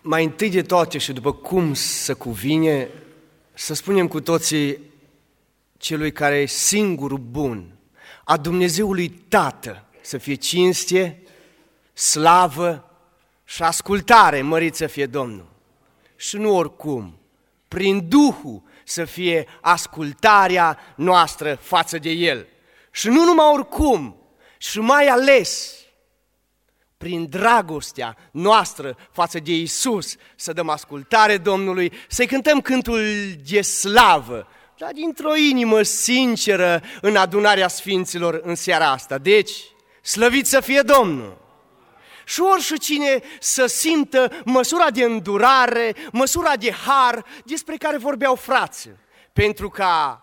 Mai întâi de toate și după cum să cuvine, să spunem cu toții celui care e singurul bun, a Dumnezeului Tată, să fie cinste, slavă și ascultare, mărit să fie Domnul. Și nu oricum, prin Duhul să fie ascultarea noastră față de El. Și nu numai oricum, și mai ales prin dragostea noastră față de Iisus, să dăm ascultare Domnului, să-i cântăm cântul de slavă, dar dintr-o inimă sinceră în adunarea Sfinților în seara asta. Deci, slăvit să fie Domnul! Și oricine să simtă măsura de îndurare, măsura de har despre care vorbeau frații, pentru ca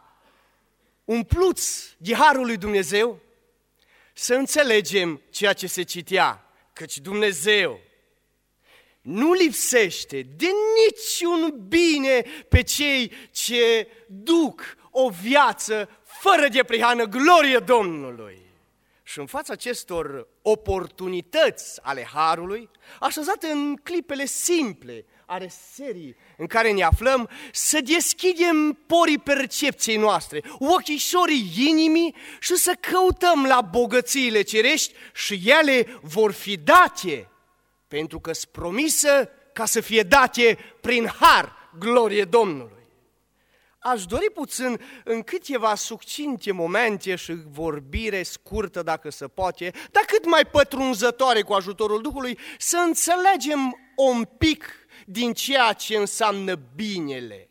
umpluți de harul lui Dumnezeu să înțelegem ceea ce se citea, căci Dumnezeu nu lipsește de niciun bine pe cei ce duc o viață fără de prihană, glorie Domnului. Și în fața acestor oportunități ale harului, așezate în clipele simple ale serii în care ne aflăm, să deschidem porii percepției noastre, ochișorii inimii și să căutăm la bogățiile cerești și ele vor fi date, pentru că sunt promisă ca să fie date prin har, glorie Domnului. Aș dori puțin în câteva succinte momente și vorbire scurtă, dacă se poate, dar cât mai pătrunzătoare cu ajutorul Duhului, să înțelegem un pic din ceea ce înseamnă binele.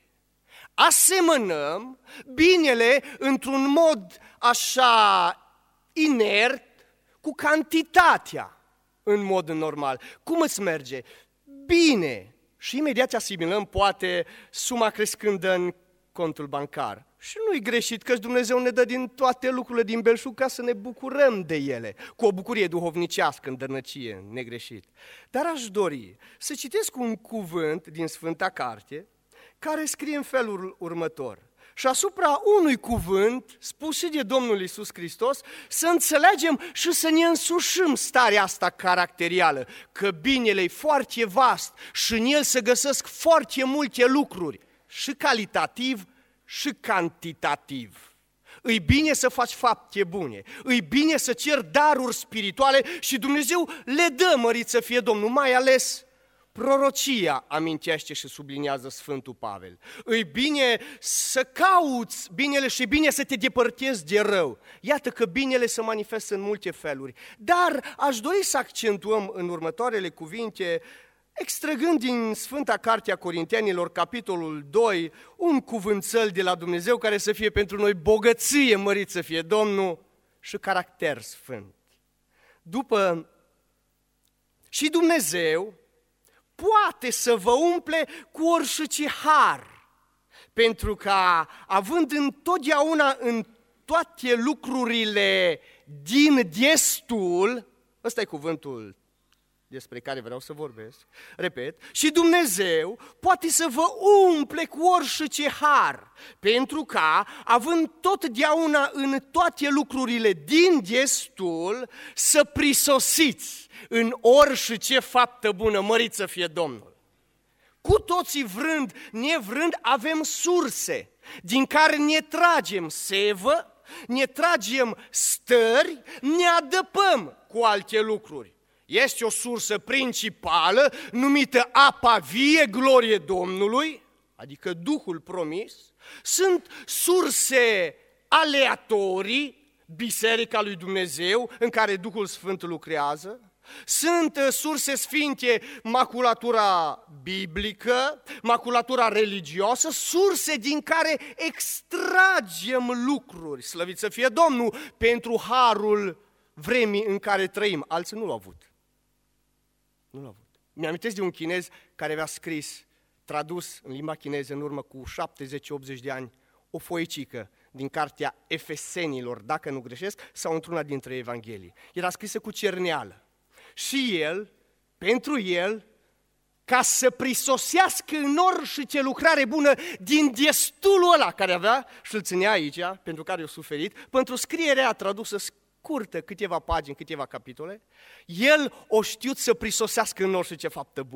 Asemănăm binele într-un mod așa inert cu cantitatea în mod normal. Cum îți merge? Bine. Și imediat asimilăm poate suma crescând în contul bancar. Și nu-i greșit că Dumnezeu ne dă din toate lucrurile din belșug ca să ne bucurăm de ele, cu o bucurie duhovnicească, în dărnăcie, negreșit. Dar aș dori să citesc un cuvânt din Sfânta Carte care scrie în felul următor. Și asupra unui cuvânt spus și de Domnul Iisus Hristos, să înțelegem și să ne însușim starea asta caracterială, că binele e foarte vast și în el se găsesc foarte multe lucruri, și calitativ și cantitativ. Îi bine să faci fapte bune, îi bine să ceri daruri spirituale și Dumnezeu le dă, mărit să fie Domnul, mai ales prorocia amintește și subliniază Sfântul Pavel. Îi bine să cauți binele și bine să te depărtezi de rău. Iată că binele se manifestă în multe feluri. Dar aș dori să accentuăm în următoarele cuvinte, extrăgând din Sfânta Carte a Corintenilor, capitolul 2, un cuvânțel de la Dumnezeu care să fie pentru noi bogăție, mărit să fie Domnul, și caracter sfânt. Și Dumnezeu poate să vă umple cu orice har, pentru că, având întotdeauna în toate lucrurile din destul, ăsta e cuvântul despre care vreau să vorbesc, repet, și Dumnezeu poate să vă umple cu orice har, pentru ca, având totdeauna în toate lucrurile din destul, să prisosiți în orice faptă bună, mărit să fie Domnul. Cu toții vrând, nevrând, avem surse din care ne tragem sevă, ne tragem stări, ne adăpăm cu alte lucruri. Este o sursă principală numită apa vie, glorie Domnului, adică Duhul promis. Sunt surse aleatorii, Biserica lui Dumnezeu, în care Duhul Sfânt lucrează. Sunt surse sfinte, maculatura biblică, maculatura religioasă, surse din care extragem lucruri, slăvit să fie Domnul, pentru harul vremii în care trăim. Alții nu l-au avut. Nu l-au avut. Mi-amintesc de un chinez care avea scris, tradus în limba chineză în urmă cu 70-80 de ani, o foicică din cartea Efesenilor, dacă nu greșesc, sau într-una dintre Evanghelii. Era scrisă cu cerneală. Și el, pentru el, ca să prisosească în orice lucrare bună din destulul ăla care avea și îl ținea aici, pentru care a suferit, pentru scrierea tradusă scurtă, câteva pagini, câteva capitole, el o știut să prisosească în orice faptă bună.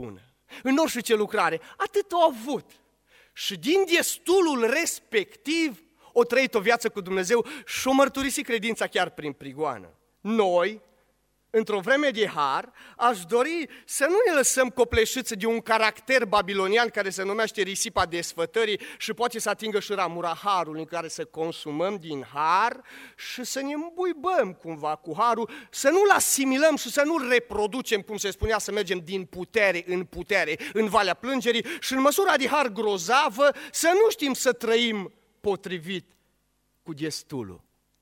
în orice lucrare. Atât au avut. Și din destulul respectiv o trăit o viață cu Dumnezeu și o mărturisi credința chiar prin prigoană. Noi, într-o vreme de har, aș dori să nu ne lăsăm copleșiți de un caracter babilonian care se numește risipa desfătării și poate să atingă și ramura harului, în care să consumăm din har și să ne îmbuibăm cumva cu harul, să nu-l asimilăm și să nu-l reproducem, cum se spunea, să mergem din putere, în valea plângerii și în măsura de har grozavă să nu știm să trăim potrivit cu destulul.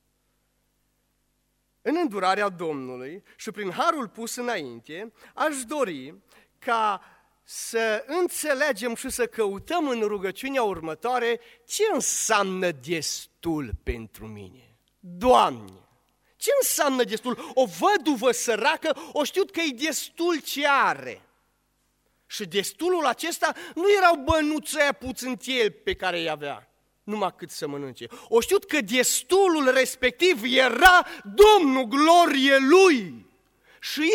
În îndurarea Domnului și prin harul pus înainte, aș dori ca să înțelegem și să căutăm în rugăciunea următoare ce înseamnă destul pentru mine. Doamne, ce înseamnă destul? O văduvă săracă, o știu că e destul ce are. Și destulul acesta nu erau bănuții aia puțintieli pe care îi avea, numai cât să mănânce. O știu că destulul respectiv era Domnul, glorie Lui. Și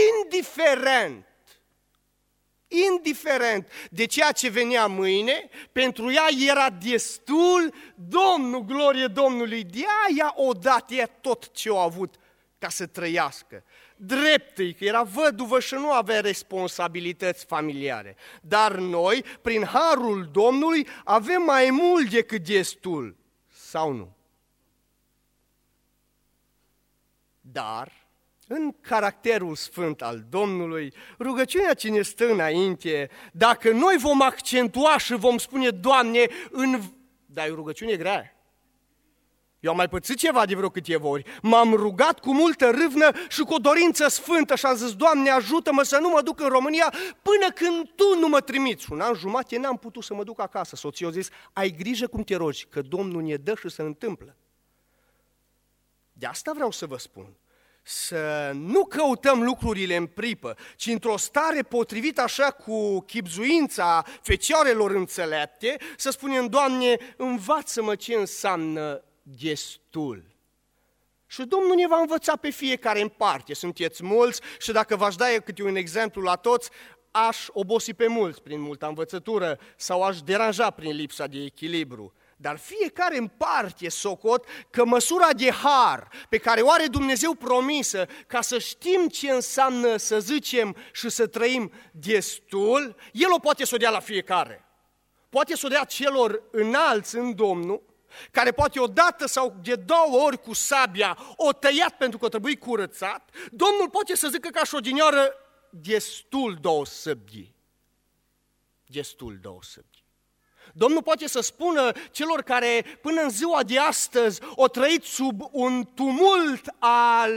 indiferent de ceea ce venea mâine, pentru ea era destul Domnul, glorie Domnului. De aia odată ea tot ce a avut ca să trăiască. Drept-i că era văduvă și nu avea responsabilități familiare. Dar noi, prin harul Domnului, avem mai mult decât destul. Sau nu? Dar, în caracterul sfânt al Domnului, rugăciunea ce ne stă înainte, dacă noi vom accentua și vom spune, Doamne, dar e o rugăciune grea. Eu am mai pățit ceva de vreo câteva ori. M-am rugat cu multă râvnă și cu o dorință sfântă și am zis, Doamne, ajută-mă să nu mă duc în România până când Tu nu mă trimiți. Și un an jumate n-am putut să mă duc acasă. Soția a zis, ai grijă cum te rogi, că Domnul ne dă și se întâmplă. De asta vreau să vă spun. Să nu căutăm lucrurile în pripă, ci într-o stare potrivită așa cu chibzuința fecioarelor înțelepte, să spunem, Doamne, învață-mă ce înseamnă destul. Și Domnul ne va învăța pe fiecare în parte. Sunteți mulți și dacă v-aș da eu câte un exemplu la toți, aș obosi pe mulți prin multă învățătură sau aș deranja prin lipsa de echilibru. Dar fiecare în parte socot că măsura de har pe care o are Dumnezeu promisă ca să știm ce înseamnă să zicem și să trăim destul, El o poate să o dea la fiecare. Poate să o dea celor înalți în Domnul, care poate odată sau de două ori cu sabia o tăiat pentru că o trebuie curățat. Domnul poate să zică ca și odinioară, destul două săbii. Destul două săbii. Domnul poate să spună celor care până în ziua de astăzi o trăit sub un tumult al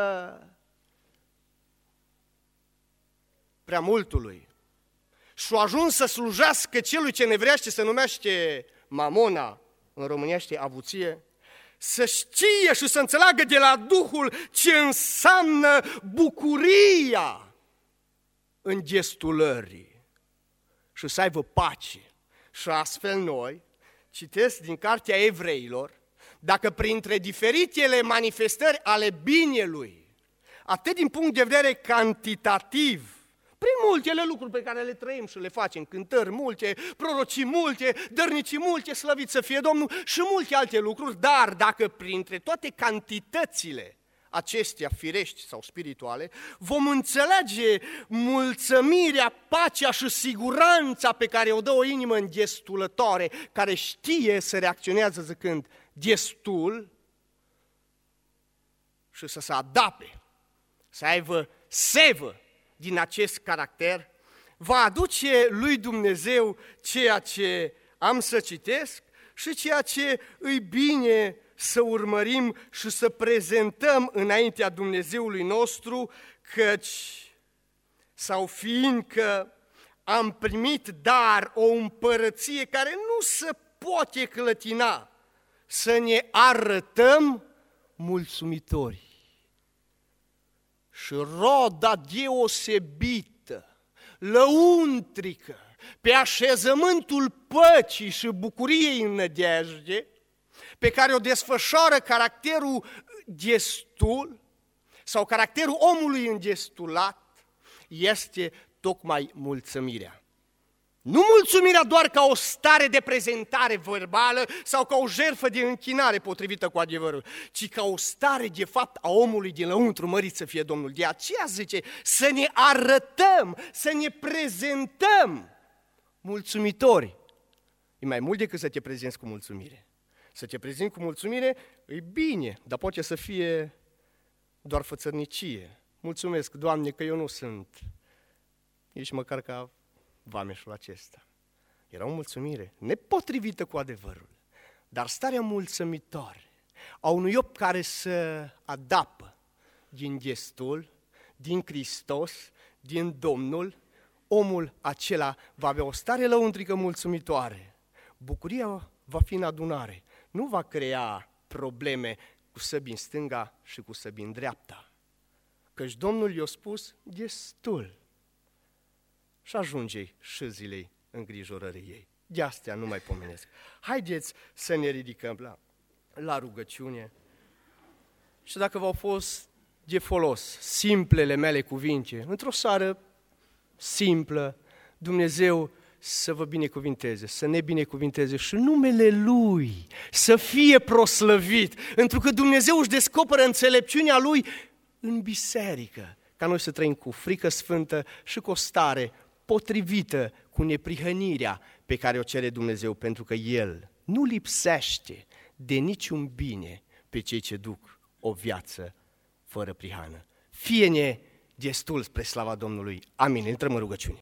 prea multului și-o ajuns să slujească celui ce în evreiește se numește mamona, în românește avuție, să știe și să înțeleagă de la Duhul ce înseamnă bucuria în gestulării și să aibă pace. Și astfel noi, citesc din Cartea Evreilor, dacă printre diferitele manifestări ale binelui, atât din punct de vedere cantitativ, prin multele lucruri pe care le trăim și le facem, cântări multe, prorocii multe, dărnicii multe, slăvit să fie Domnul și multe alte lucruri, dar dacă printre toate cantitățile acestea firești sau spirituale, vom înțelege mulțumirea, pacea și siguranța pe care o dă o inimă îngestulătoare, care știe să reacționează zicând destul și să se adapte, să aibă sevă din acest caracter, va aduce lui Dumnezeu ceea ce am să citesc și ceea ce îi bine să urmărim și să prezentăm înaintea Dumnezeului nostru, căci sau fiindcă am primit dar o împărăție care nu se poate clătina, să ne arătăm mulțumitori. Și roda deosebită, lăuntrică, pe așezământul păcii și bucuriei în nădejde, pe care o desfășoară caracterul destul sau caracterul omului îndestulat, este tocmai mulțumirea. mulțumirea doar ca o stare de prezentare verbală sau ca o jertfă de închinare potrivită cu adevărul, ci ca o stare de fapt a omului din lăuntru, mărit să fie Domnul. De aceea zice să ne arătăm, să ne prezentăm mulțumitori. E mai mult decât să te prezinți cu mulțumire. Să te prezinți cu mulțumire e bine, dar poate să fie doar fățărnicie. Mulțumesc, Doamne, că eu nu sunt nici măcar ca vameșul acesta. Era o mulțumire nepotrivită cu adevărul, dar starea mulțumitoare a unui om care se adapă din destul, din Hristos, din Domnul, omul acela va avea o stare lăuntrică mulțumitoare. Bucuria va fi în adunare, nu va crea probleme cu săbi în stânga și cu săbi în dreapta. Căci Domnul i-a spus destul. Și ajunge și zilei îngrijorării ei. De astea nu mai pomenesc. Haideți să ne ridicăm la rugăciune. Și dacă v-au fost de folos simplele mele cuvinte, într-o seară simplă, Dumnezeu să vă binecuvinteze, să ne binecuvinteze și numele Lui să fie proslăvit, pentru că Dumnezeu își descoperă înțelepciunea Lui în biserică, ca noi să trăim cu frică sfântă și cu o stare potrivită cu neprihănirea pe care o cere Dumnezeu, pentru că El nu lipsește de niciun bine pe cei ce duc o viață fără prihană. Fie-ne destul spre slava Domnului. Amin. Intrăm în rugăciune.